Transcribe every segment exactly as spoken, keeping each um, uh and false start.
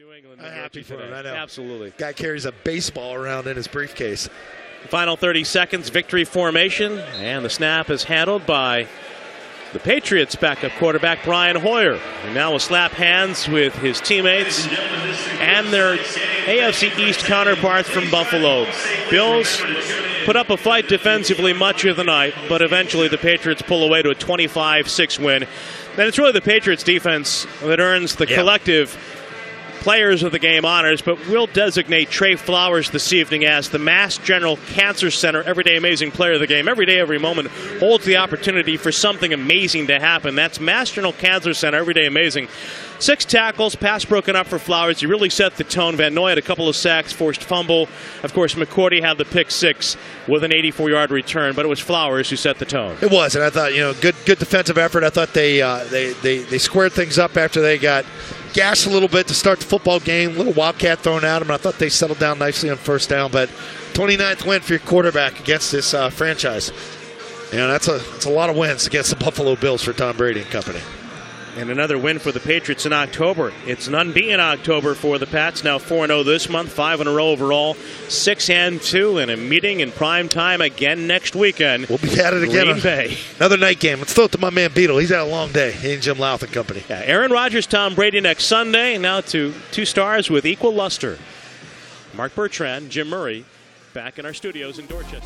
New England. I'm happy for him. I know. Absolutely. Guy carries a baseball around in his briefcase. Final thirty seconds, victory formation, and the snap is handled by the Patriots backup quarterback Brian Hoyer. And now will slap hands with his teammates and their A F C East counterparts from Buffalo. Bills put up a fight defensively much of the night, but eventually the Patriots pull away to a twenty-five six win. And it's really the Patriots defense that earns the yeah. collective players of the game honors, but we'll designate Trey Flowers this evening as the Mass General Cancer Center Everyday Amazing Player of the Game. Every day, every moment holds the opportunity for something amazing to happen. That's Mass General Cancer Center Everyday Amazing. Six tackles, pass broken up for Flowers. He really set the tone. Van Noy had a couple of sacks, forced fumble. Of course, McCourty had the pick six with an eighty-four-yard return, but it was Flowers who set the tone. It was, and I thought, you know, good good defensive effort. I thought they uh, they, they, they squared things up after they got gassed a little bit to start the football game. A little wildcat thrown at them, and I thought they settled down nicely on first down. But twenty-ninth win for your quarterback against this uh, franchise. You know, that's a, that's a lot of wins against the Buffalo Bills for Tom Brady and company. And another win for the Patriots in October. It's an unbeaten October for the Pats. Now four and oh this month, five in a row overall, six and two, and a meeting in prime time again next weekend. We'll be at it again. Green Bay. Another night game. Let's throw it to my man Beetle. He's had a long day. He and Jim Louth and company. Yeah, Aaron Rodgers, Tom Brady next Sunday. Now to two stars with equal luster. Mark Bertrand, Jim Murray, back in our studios in Dorchester.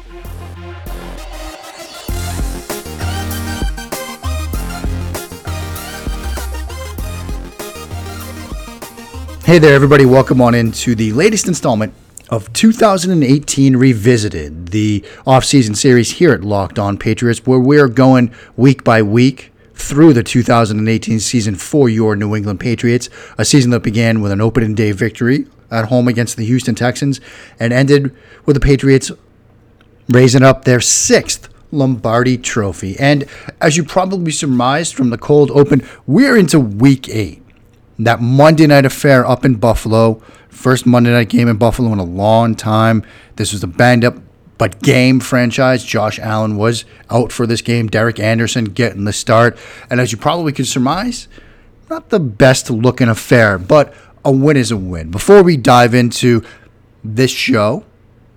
Hey there, everybody. Welcome on into the latest installment of two thousand eighteen Revisited, the off-season series here at Locked On Patriots, where we're going week by week through the two thousand eighteen season for your New England Patriots, a season that began with an opening day victory at home against the Houston Texans and ended with the Patriots raising up their sixth Lombardi Trophy. And as you probably surmised from the cold open, we're into week eight. That Monday night affair up in Buffalo, first Monday night game in Buffalo in a long time. This was a banged-up but game franchise. Josh Allen was out for this game. Derek Anderson getting the start. And as you probably could surmise, not the best-looking affair, but a win is a win. Before we dive into this show,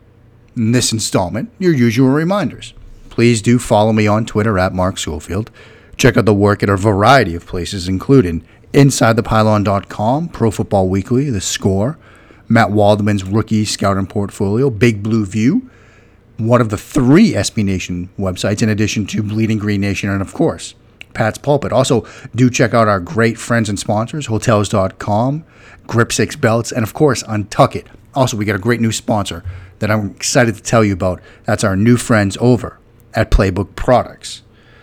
this installment, your usual reminders. Please do follow me on Twitter at Mark Schofield. Check out the work at a variety of places, including inside the pylon dot com, Pro Football Weekly, The Score, Matt Waldman's Rookie Scouting Portfolio, Big Blue View, one of the three S B Nation websites, in addition to Bleeding Green Nation, and of course, Pat's Pulpit. Also, do check out our great friends and sponsors, Hotels dot com, Grip Six Belts, and of course, Untuck It. Also, we got a great new sponsor that I'm excited to tell you about. That's our new friends over at Playbook Products.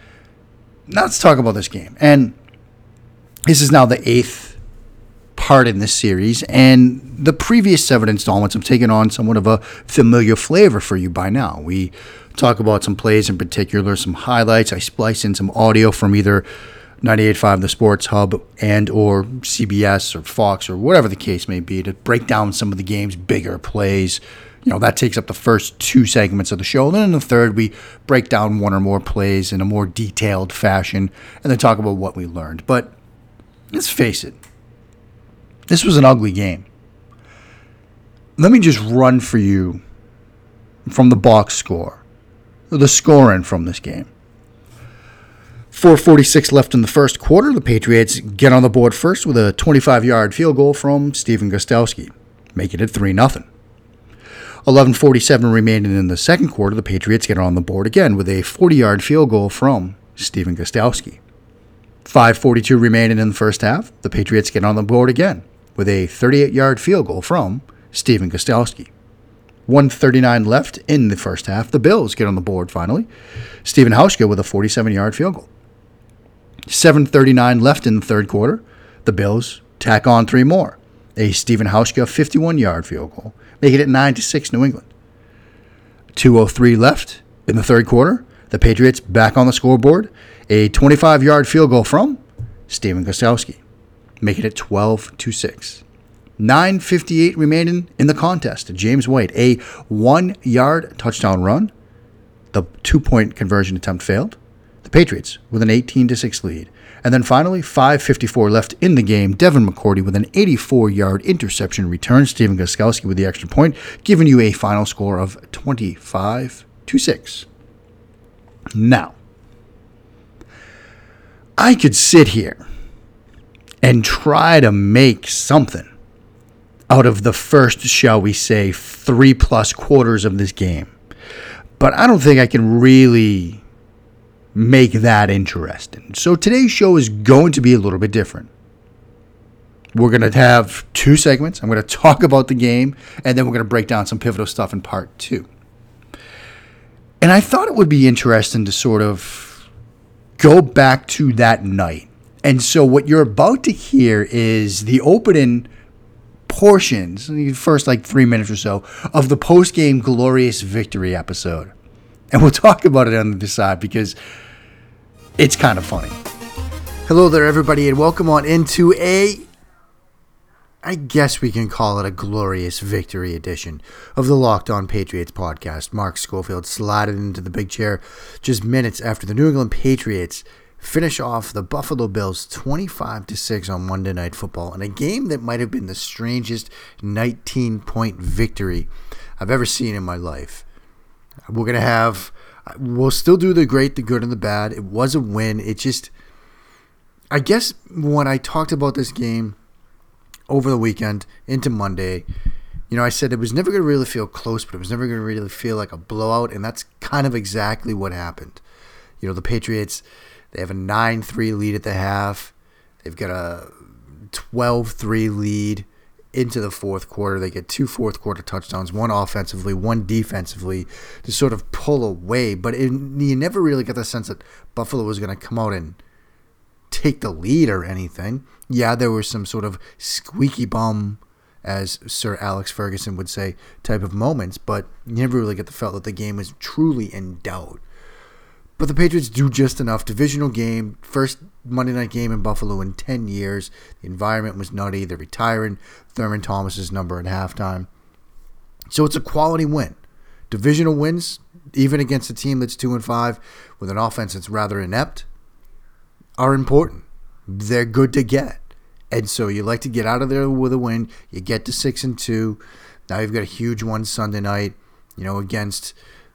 Now let's talk about this game. And this is now the eighth part in this series, and the previous seven installments have taken on somewhat of a familiar flavor for you by now. We talk about some plays in particular, some highlights. I splice in some audio from either ninety-eight point five The Sports Hub and or C B S or Fox or whatever the case may be to break down some of the game's bigger plays. You know, that takes up the first two segments of the show. And then in the third, we break down one or more plays in a more detailed fashion and then talk about what we learned. But let's face it, this was an ugly game. Let me just run for you from the box score, the scoring from this game. four forty-six left in the first quarter. The Patriots get on the board first with a twenty-five-yard field goal from Stephen Gostkowski, making it three nothing. eleven forty-seven remaining in the second quarter. The Patriots get on the board again with a forty-yard field goal from Stephen Gostkowski. five forty-two remaining in the first half. The Patriots get on the board again with a thirty-eight-yard field goal from Stephen Gostkowski. one thirty-nine left in the first half. The Bills get on the board finally. Stephen Hauschka with a forty-seven-yard field goal. seven thirty-nine left in the third quarter. The Bills tack on three more. A Stephen Hauschka fifty-one-yard field goal, making it nine to six New England. two oh three left in the third quarter. The Patriots back on the scoreboard. A twenty-five-yard field goal from Stephen Gostkowski, making it twelve to six. nine fifty-eight remaining in the contest. James White, a one-yard touchdown run. The two-point conversion attempt failed. The Patriots with an eighteen to six lead. And then finally, five fifty-four left in the game. Devin McCourty with an eighty-four-yard interception return. Stephen Gostkowski with the extra point, giving you a final score of twenty-five to six. Now, I could sit here and try to make something out of the first, shall we say, three-plus quarters of this game. But I don't think I can really make that interesting. So today's show is going to be a little bit different. We're going to have two segments. I'm going to talk about the game, and then we're going to break down some pivotal stuff in part two. And I thought it would be interesting to sort of go back to that night. And so what you're about to hear is the opening portions, the first like three minutes or so, of the post-game glorious victory episode. And we'll talk about it on the other side because it's kind of funny. Hello there, everybody, and welcome on into a, I guess we can call it a glorious victory edition of the Locked On Patriots podcast. Mark Schofield slided into the big chair just minutes after the New England Patriots finish off the Buffalo Bills twenty-five to six on Monday Night Football in a game that might have been the strangest nineteen-point victory I've ever seen in my life. We're going to have, we'll still do the great, the good, and the bad. It was a win. It just, I guess when I talked about this game over the weekend into Monday, you know, I said it was never going to really feel close, but it was never going to really feel like a blowout, and that's kind of exactly what happened. You know, the Patriots, they have a nine three lead at the half. They've got a twelve three lead into the fourth quarter. They get two fourth quarter touchdowns, one offensively, one defensively, to sort of pull away. But it, you never really got the sense that Buffalo was going to come out and take the lead or anything. Yeah, there were some sort of squeaky bum, as Sir Alex Ferguson would say, type of moments, but you never really get the felt that the game was truly in doubt. But the Patriots do just enough. Divisional game, first Monday night game in Buffalo in ten years. The environment was nutty. They're retiring Thurman Thomas's number at halftime. So it's a quality win. Divisional wins, even against a team that's two and five with an offense that's rather inept, are important. They're good to get. And so you like to get out of there with a win. You get to six and two. Now you've got a huge one Sunday night, you know, against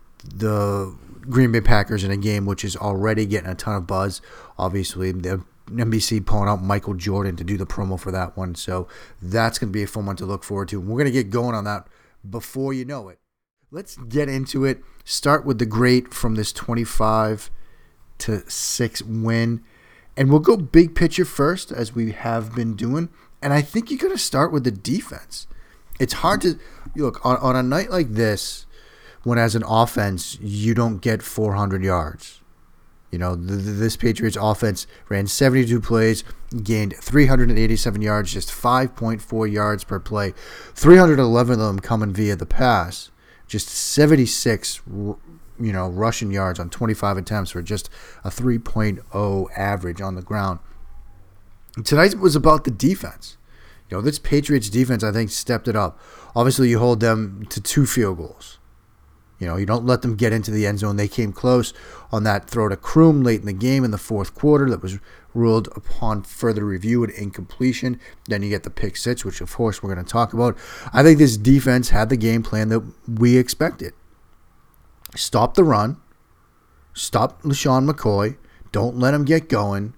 the Green Bay Packers in a game which is already getting a ton of buzz. Obviously, the N B C pulling out Michael Jordan to do the promo for that one. So that's going to be a fun one to look forward to. We're going to get going on that before you know it. Let's get into it. Start with the great from this twenty-five to six win. And we'll go big picture first, as we have been doing. And I think you're going to start with the defense. It's hard to look on, on a night like this, when as an offense you don't get four hundred yards. You know, the, the, this Patriots offense ran seventy-two plays, gained three hundred eighty-seven yards, just five point four yards per play. three hundred eleven of them coming via the pass. Just seventy-six, you know, rushing yards on twenty-five attempts for just a three point oh average on the ground. Tonight was about the defense. You know, this Patriots defense, I think, stepped it up. Obviously, you hold them to two field goals. You know, you don't let them get into the end zone. They came close on that throw to Kroom late in the game in the fourth quarter that was ruled upon further review and incompletion. Then you get the pick six, which, of course, we're going to talk about. I think this defense had the game plan that we expected. Stop the run. Stop LaShawn McCoy. Don't let him get going.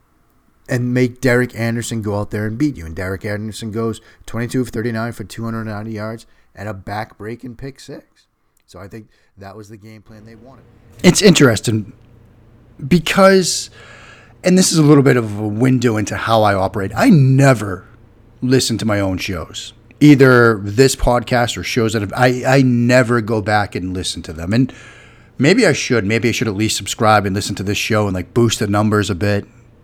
And make Derek Anderson go out there and beat you. And Derek Anderson goes twenty-two of thirty-nine for two hundred ninety yards and a back-breaking pick six. So I think that was the game plan they wanted. It's interesting because, and this is a little bit of a window into how I operate, I never listen to my own shows. Either this podcast or shows that I've, I, I never go back and listen to them. And maybe I should. Maybe I should at least subscribe and listen to this show and like boost the numbers a bit.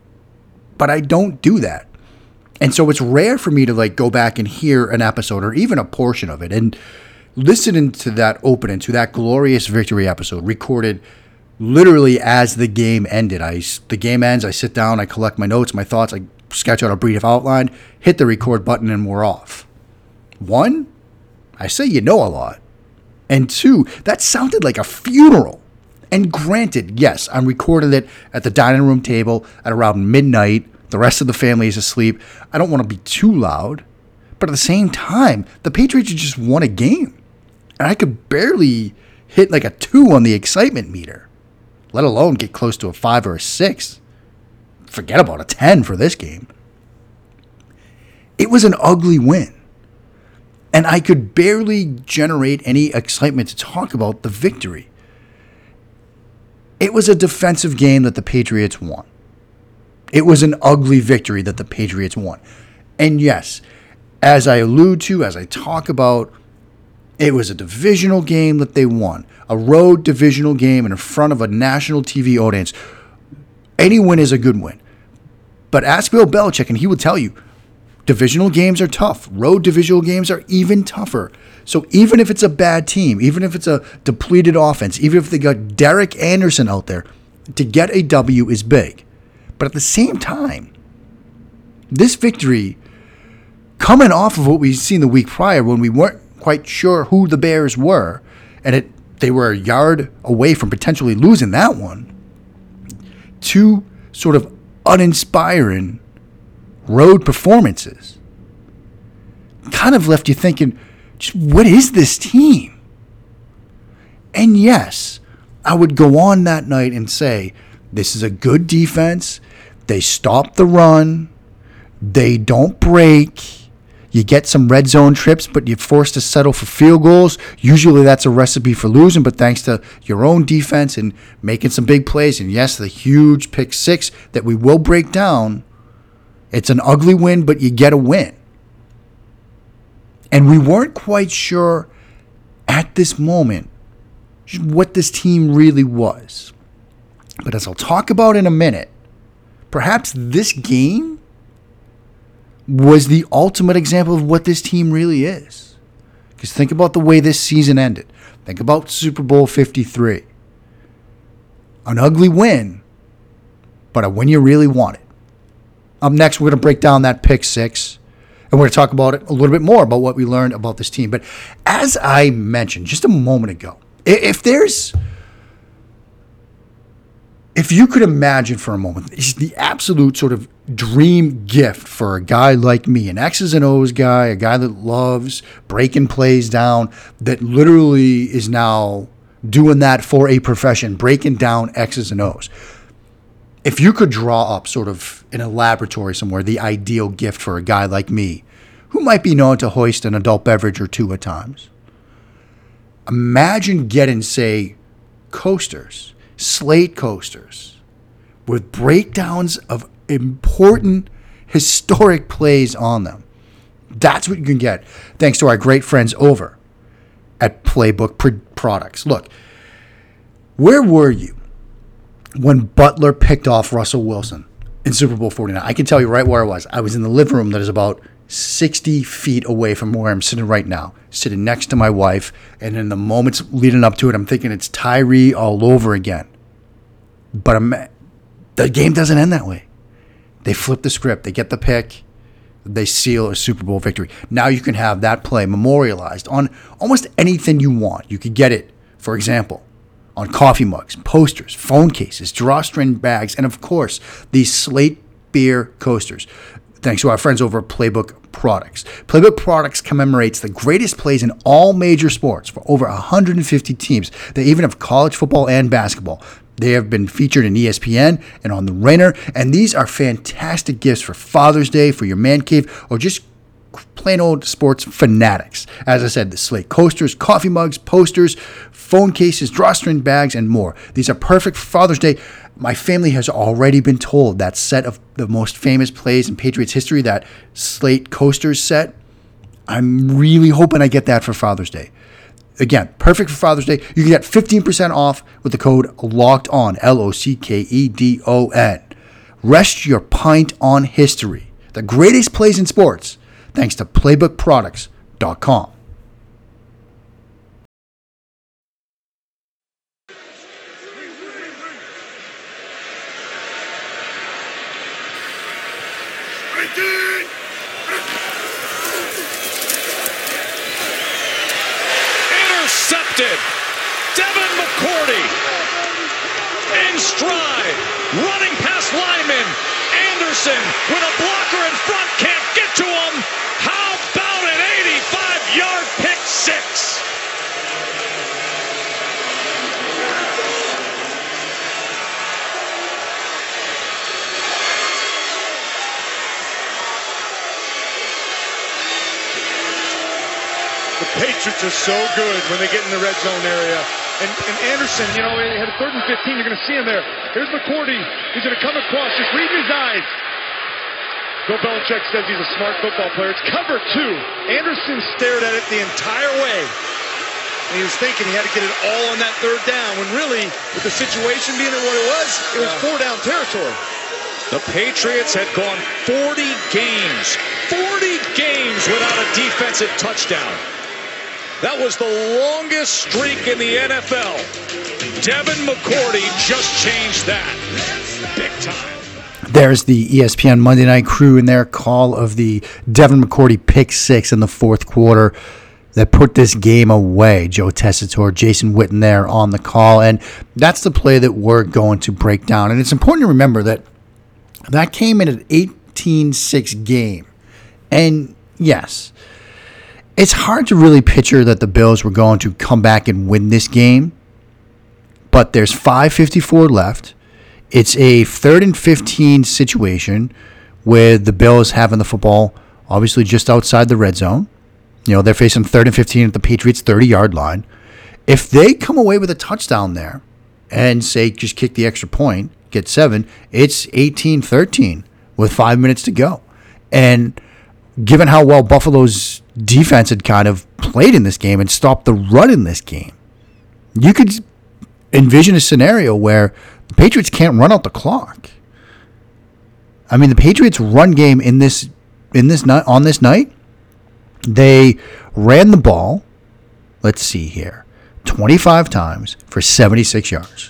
But I don't do that. And so it's rare for me to like go back and hear an episode or even a portion of it. And listening to that opening, to that glorious victory episode, recorded literally as the game ended. I, the game ends, I sit down, I collect my notes, my thoughts, I sketch out a brief outline, hit the record button, and we're off. One, I say you know a lot. And two, that sounded like a funeral. And granted, yes, I'm recording it at the dining room table at around midnight. The rest of the family is asleep. I don't want to be too loud. But at the same time, the Patriots just won a game. And I could barely hit like a two on the excitement meter, let alone get close to a five or a six. Forget about a ten for this game. It was an ugly win. And I could barely generate any excitement to talk about the victory. It was a defensive game that the Patriots won. It was an ugly victory that the Patriots won. And yes, as I allude to, as I talk about, it was a divisional game that they won. A road divisional game in front of a national T V audience. Any win is a good win. But ask Bill Belichick and he will tell you, divisional games are tough. Road divisional games are even tougher. So even if it's a bad team, even if it's a depleted offense, even if they got Derek Anderson out there, to get a W is big. But at the same time, this victory, coming off of what we've seen the week prior when we weren't quite sure who the Bears were, and it they were a yard away from potentially losing that one, two sort of uninspiring road performances kind of left you thinking, what is this team? And yes, I would go on that night and say, this is a good defense. They stop the run. They don't break. You get some red zone trips, but you're forced to settle for field goals. Usually that's a recipe for losing, but thanks to your own defense and making some big plays, and yes, the huge pick six that we will break down, it's an ugly win, but you get a win. And we weren't quite sure at this moment what this team really was. But as I'll talk about in a minute, perhaps this game was the ultimate example of what this team really is. Because think about the way this season ended. Think about Super Bowl fifty-three. An ugly win, but a win you really wanted. Up next, we're going to break down that pick six. And we're going to talk about it a little bit more about what we learned about this team. But as I mentioned just a moment ago, if there's, if you could imagine for a moment, it's the absolute sort of dream gift for a guy like me, an X's and O's guy, a guy that loves breaking plays down, that literally is now doing that for a profession, breaking down X's and O's. If you could draw up sort of in a laboratory somewhere the ideal gift for a guy like me, who might be known to hoist an adult beverage or two at times, imagine getting, say, coasters, slate coasters, with breakdowns of important historic plays on them. That's what you can get thanks to our great friends over at Playbook Products. Look, where were you when Butler picked off Russell Wilson in Super Bowl forty-nine? I can tell you right where I was. I was in the living room that is about sixty feet away from where I'm sitting right now, sitting next to my wife, and in the moments leading up to it, I'm thinking it's Tyree all over again. But I'm, the game doesn't end that way. They flip the script. They get the pick. They seal a Super Bowl victory. Now you can have that play memorialized on almost anything you want. You could get it, for example, on coffee mugs, posters, phone cases, drawstring bags, and of course, these Slate beer coasters. Thanks to our friends over at Playbook Products. Playbook Products commemorates the greatest plays in all major sports for over one hundred fifty teams. They even have college football and basketball. They have been featured in E S P N and on The Ringer, and these are fantastic gifts for Father's Day, for your man cave, or just plain old sports fanatics. As I said, the Slate coasters, coffee mugs, posters, phone cases, drawstring bags, and more. These are perfect for Father's Day. My family has already been told that set of the most famous plays in Patriots history, that Slate coasters set, I'm really hoping I get that for Father's Day. Again, perfect for Father's Day. You can get fifteen percent off with the code LOCKEDON, L O C K E D O N. Rest your pint on history. The greatest plays in sports, thanks to playbook products dot com. Intercepted. Devin McCourty in stride, running past linemen. Anderson with a blocker in front, can't get to him. How about an eighty-five-yard pick six? The Patriots are so good when they get in the red zone area. And, and Anderson, you know, he had a third and fifteen. You're going to see him there. Here's McCourty. He's going to come across. Just read his eyes. Bill Belichick says he's a smart football player. It's cover two. Anderson stared at it the entire way. And he was thinking he had to get it all on that third down. When really, with the situation being what it was, it was four down territory. The Patriots had gone forty games. forty games without a defensive touchdown. That was the longest streak in the N F L. Devin McCourty just changed that. Big time. There's the E S P N Monday Night Crew in their call of the Devin McCourty pick six in the fourth quarter that put this game away. Joe Tessitore, Jason Witten there on the call. And that's the play that we're going to break down. And it's important to remember that that came in an eighteen six game. And yes, it's hard to really picture that the Bills were going to come back and win this game, but there's five fifty-four left. It's a third and fifteen situation with the Bills having the football obviously just outside the red zone. You know, they're facing third and fifteen at the Patriots' thirty-yard line. If they come away with a touchdown there and say just kick the extra point, get seven, it's eighteen thirteen with five minutes to go. And given how well Buffalo's defense had kind of played in this game and stopped the run in this game, you could envision a scenario where the Patriots can't run out the clock. I mean, the Patriots' run game in this in this night on this night, they ran the ball, let's see here, twenty-five times for seventy-six yards.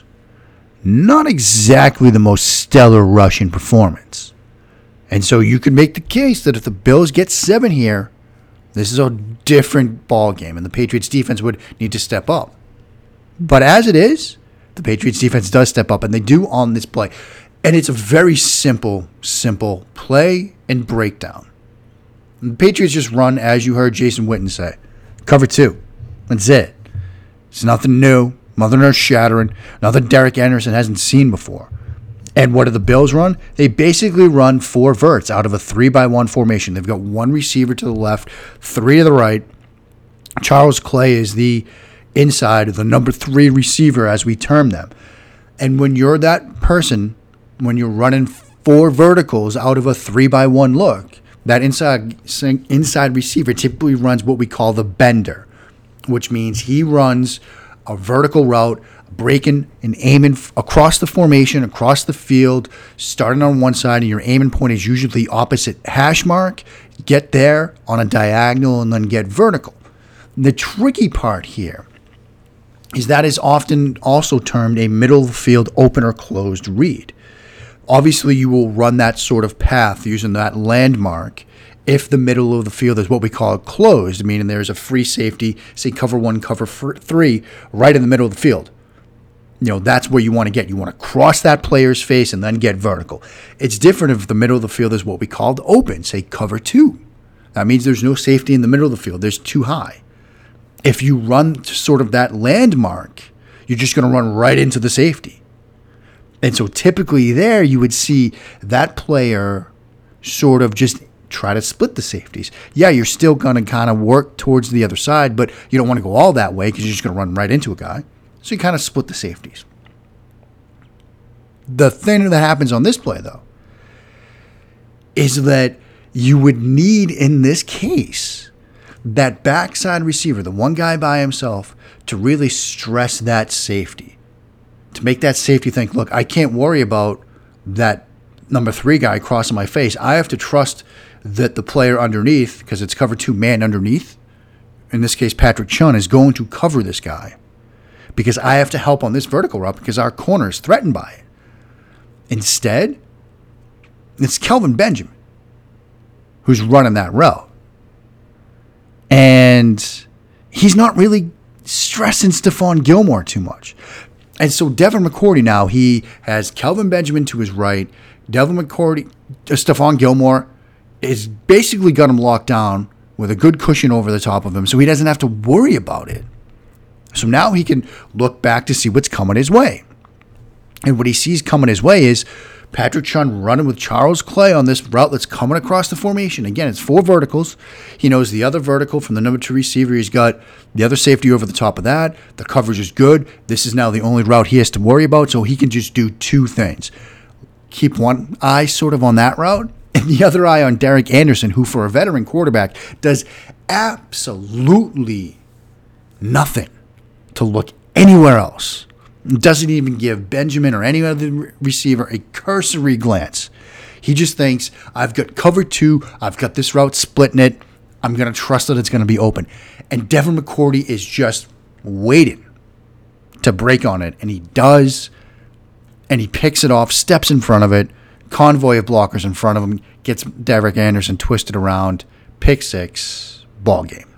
Not exactly the most stellar rushing performance. And so you could make the case that if the Bills get seven here, this is a different ball game, and the Patriots defense would need to step up. But as it is, the Patriots defense does step up, and they do on this play. And it's a very simple, simple play and breakdown. And the Patriots just run, as you heard Jason Witten say, cover two. That's it. It's nothing new, nothing earth-shattering, nothing Derek Anderson hasn't seen before. And what do the Bills run? They basically run four verts out of a three by one formation. They've got one receiver to the left, three to the right. Charles Clay is the inside, the number three receiver, as we term them. And when you're that person, when you're running four verticals out of a three by one look, that inside inside receiver typically runs what we call the bender, which means he runs a vertical route, breaking and aiming across the formation, across the field, starting on one side, and your aiming point is usually the opposite hash mark. Get there on a diagonal and then get vertical. The tricky part here is that is often also termed a middle of the field open or closed read. Obviously, you will run that sort of path using that landmark if the middle of the field is what we call closed, meaning there's a free safety, say cover one, cover three, right in the middle of the field. You know, that's where you want to get. You want to cross that player's face and then get vertical. It's different if the middle of the field is what we call open, say cover two. That means there's no safety in the middle of the field. There's too high. If you run to sort of that landmark, you're just going to run right into the safety. And so typically there you would see that player sort of just try to split the safeties. Yeah, you're still going to kind of work towards the other side, but you don't want to go all that way because you're just going to run right into a guy. So you kind of split the safeties. The thing that happens on this play, though, is that you would need, in this case, that backside receiver, the one guy by himself, to really stress that safety. To make that safety think, look, I can't worry about that number three guy crossing my face. I have to trust that the player underneath, because it's cover two man underneath, in this case Patrick Chung, is going to cover this guy. Because I have to help on this vertical route because our corner is threatened by it. Instead, it's Kelvin Benjamin who's running that route. And he's not really stressing Stephon Gilmore too much. And so Devin McCourty now, he has Kelvin Benjamin to his right. Devin McCourty, uh, Stephon Gilmore is basically got him locked down with a good cushion over the top of him, so he doesn't have to worry about it. So now he can look back to see what's coming his way. And what he sees coming his way is Patrick Chung running with Charles Clay on this route that's coming across the formation. Again, it's four verticals. He knows the other vertical from the number two receiver. He's got the other safety over the top of that. The coverage is good. This is now the only route he has to worry about, so he can just do two things. Keep one eye sort of on that route, and the other eye on Derek Anderson, who for a veteran quarterback does absolutely nothing to look anywhere else. Doesn't even give Benjamin or any other receiver a cursory glance. He just thinks, I've got cover two, I've got this route splitting it, I'm going to trust that it's going to be open. And Devin McCourty is just waiting to break on it, and he does, and he picks it off, steps in front of it, convoy of blockers in front of him, gets Derek Anderson twisted around, pick six, ball game.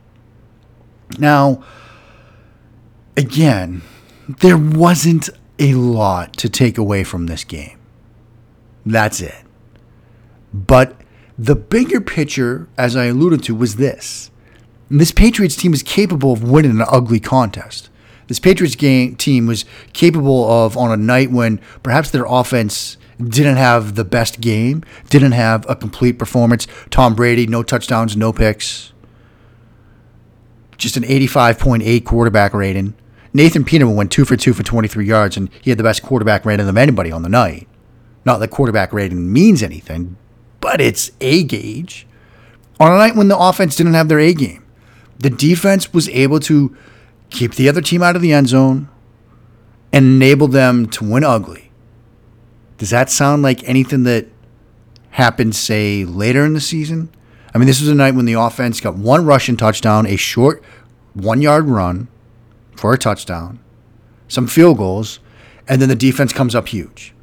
Now, again, there wasn't a lot to take away from this game. That's it. But the bigger picture, as I alluded to, was this. This Patriots team is capable of winning an ugly contest. This Patriots game team was capable of, on a night when perhaps their offense didn't have the best game, didn't have a complete performance. Tom Brady, no touchdowns, no picks. Just an eighty-five point eight quarterback rating. Nathan Peterman went two for two for twenty-three yards, and he had the best quarterback rating of anybody on the night. Not that quarterback rating means anything, but it's A gauge. On a night when the offense didn't have their A game, the defense was able to keep the other team out of the end zone and enable them to win ugly. Does that sound like anything that happened, say, later in the season? I mean, this was a night when the offense got one rushing touchdown, a short one-yard run for a touchdown, some field goals, and then the defense comes up huge.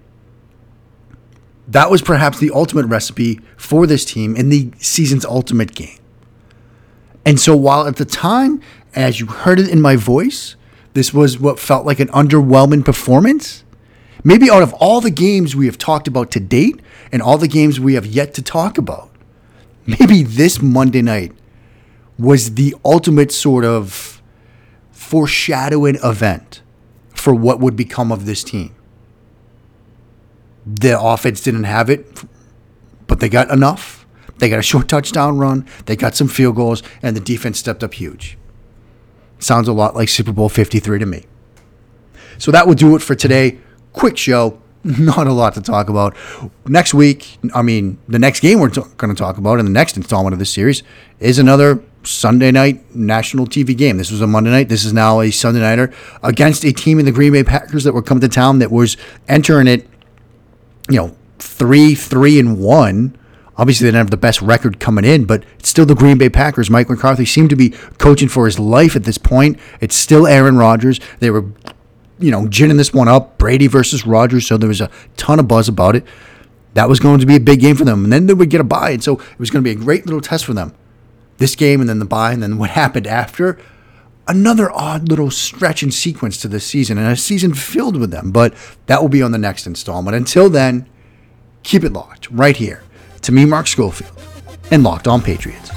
That was perhaps the ultimate recipe for this team in the season's ultimate game. And so while at the time, as you heard it in my voice, this was what felt like an underwhelming performance, maybe out of all the games we have talked about to date and all the games we have yet to talk about, maybe this Monday night was the ultimate sort of foreshadowing event for what would become of this team. The offense didn't have it, but they got enough. They got a short touchdown run. They got some field goals, and the defense stepped up huge. Sounds a lot like Super Bowl fifty-three to me. So that will do it for today. Quick show. Not a lot to talk about. Next week, I mean, the next game we're t- going to talk about in the next installment of this series is another Sunday night national T V game. This was a Monday night. This is now a Sunday nighter against a team in the Green Bay Packers that were coming to town that was entering it, you know, three, three, and one. Obviously, they didn't have the best record coming in, but it's still the Green Bay Packers. Mike McCarthy seemed to be coaching for his life at this point. It's still Aaron Rodgers. They were, you know, ginning this one up, Brady versus Rodgers, so there was a ton of buzz about it. That was going to be a big game for them, and then they would get a bye, and so it was going to be a great little test for them. This game, and then the bye, and then what happened after. Another odd little stretch and sequence to this season, and a season filled with them, but that will be on the next installment. Until then, keep it locked right here to me, Mark Schofield, and Locked On Patriots.